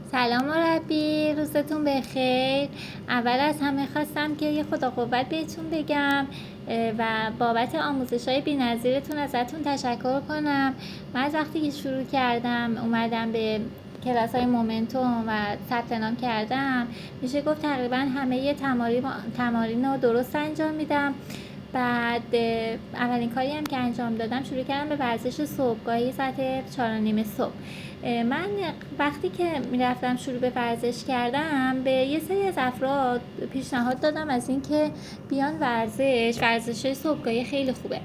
سلام مربی، روزتون بخیر. اول از همه خواستم که یه خدا قوت بهتون بگم و بابت آموزش‌های بی‌نظیرتون ازتون تشکر کنم. من از وقتی که شروع کردم اومدم به کلاس‌های مومنتوم و ثبت نام کردم، میشه گفت تقریبا همه تمارین رو درست انجام میدم. بعد اولین کاری هم که انجام دادم شروع کردم به ورزش صبحگاهی ساعت 4:30 صبح. من وقتی که میرفتم شروع به ورزش کردم به یه سری از افراد پیشنهاد دادم از این که بیان ورزش صبحگاهی خیلی خوبه.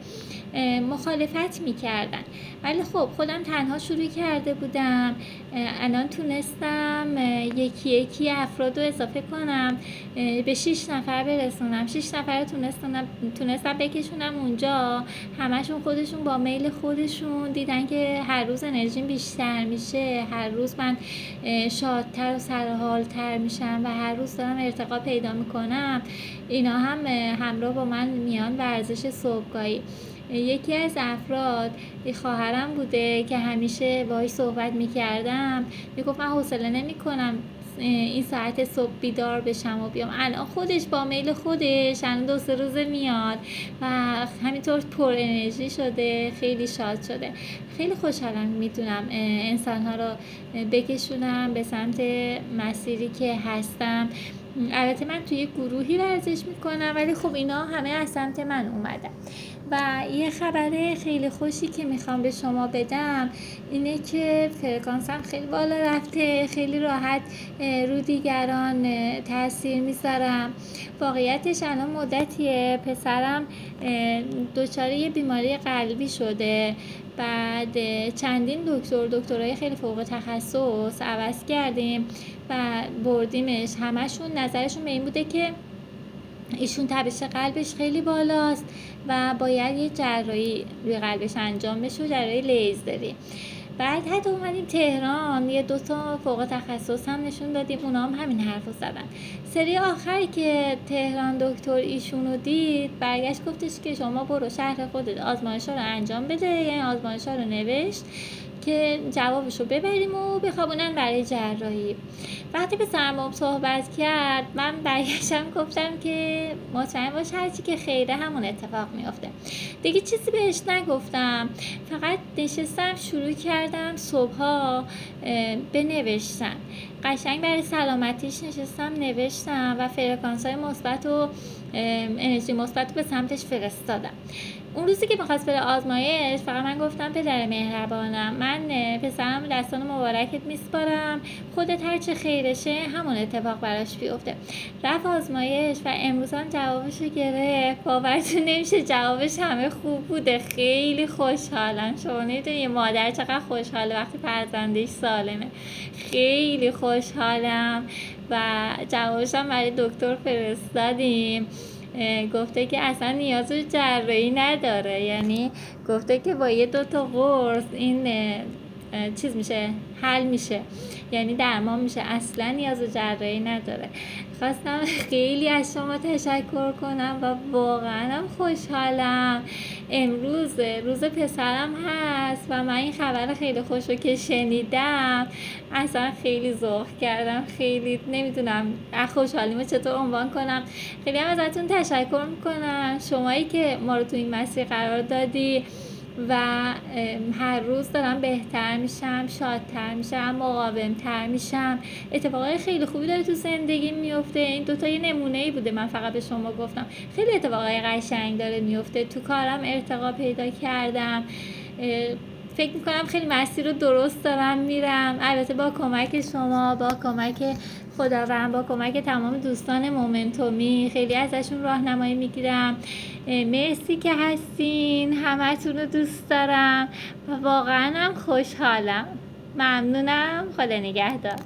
مخالفت میکردن، ولی خب خودم تنها شروع کرده بودم. الان تونستم یکی یکی افراد رو اضافه کنم، به 6 نفر برسونم. 6 نفر تونستم بکشونم اونجا. همشون خودشون با میل خودشون دیدن که هر روز انرژیم بیشتر میشه، هر روز من شادتر و سرحالتر میشم و هر روز دارم ارتقا پیدا میکنم. اینا هم همراه با من میان ورزش صبحگاهی. یکی از افراد خواهرم بوده که همیشه باهاش صحبت میکردم، میگفت من حوصله نمیکنم این ساعت صبح بیدار بشم و بیام. الان خودش با میل خودش الان 2-3 روزه میاد و همینطور پر انرژی شده، خیلی شاد شده. خیلی خوشحالم میتونم انسانها رو بکشونم به سمت مسیری که هستم. البته من توی گروهی ورزش میکنم، ولی خب اینا همه از سمت من اومدن. و یه خبر خیلی خوشی که میخوام به شما بدم اینه که فرکانسم خیلی بالا رفته، خیلی راحت رو دیگران تاثیر میذارم. واقعیتش الان مدتیه پسرم دچار یه بیماری قلبی شده. بعد چندین دکترای خیلی فوق تخصص عوض کردیم و بردیمش. همشون نظرشون به این بوده که ایشون تپش قلبش خیلی بالاست و باید یه جراحی روی قلبش انجام بشه، جراحی لیزری. بعد حتی اومدیم تهران، یه 2 فوق تخصص هم نشون دادیم، اونا هم همین حرفو زدن. سری آخری که تهران دکتر ایشونو دید برگشت گفتش که شما برو شهر خودت آزمایش‌ها رو انجام بده. یعنی آزمایش‌ها رو نوشت که جوابشو ببریم و بخوابونن برای جراحی. وقتی به سرمام صحبت کرد من برگشتم گفتم که مطمئن باش هرچی که خیره همون اتفاق میافته. دیگه چیزی بهش نگفتم، فقط نشستم شروع کردم صبحها بنوشتن. قشنگ برای سلامتیش نشستم نوشتم و فرکانس‌های مثبت و انرژی مثبت به سمتش فرستادم. اون روزی که می‌خواست بره آزمایش فقط من گفتم پدر مهربانم، من پسرم دستان مبارکت میسپارم، خودت هر چه خیرشه همون اتفاق براش بیفته. رفت آزمایش و امروز هم جوابشو گرفت. باورتون نمیشه جوابش همه خوب بوده. خیلی خوشحالم. شما نمیدونی یه مادر چقدر خوشحاله وقتی فرزندش سالمه. خیلی خوشحالم و جوابش هم برای دکتر فرستادیم. گفته که اصلا نیاز به جراحی نداره، یعنی گفته که با یه 2 قرص این چیز میشه، حل میشه، یعنی درمان میشه، اصلا نیاز به جراحی نداره. خواستم خیلی از شما تشکر کنم و واقعا هم خوشحالم. امروز روز پسرم هست و من این خبر خیلی خوش رو که شنیدم اصلا خیلی ذوق کردم. خیلی نمیدونم خوشحالیمو چطور عنوان کنم. خیلی هم ازتون تشکر میکنم، شمایی که ما رو تو این مسیر قرار دادی و هر روز دارم بهتر میشم، شادتر میشم، مقاومتر میشم. اتفاقای خیلی خوبی داره تو زندگی میفته. این 2 یه نمونه‌ای بوده من فقط به شما گفتم. خیلی اتفاقای قشنگ داره میفته. تو کارم ارتقا پیدا کردم. فکر میکنم خیلی مسیر رو درست دارم میرم، البته با کمک شما، با کمک خداوند، با کمک تمام دوستان مومنتومی. خیلی ازشون راهنمایی میگیرم. مرسی که هستین، همتون رو دوست دارم و واقعا هم خوشحالم. ممنونم. خدا نگهدار.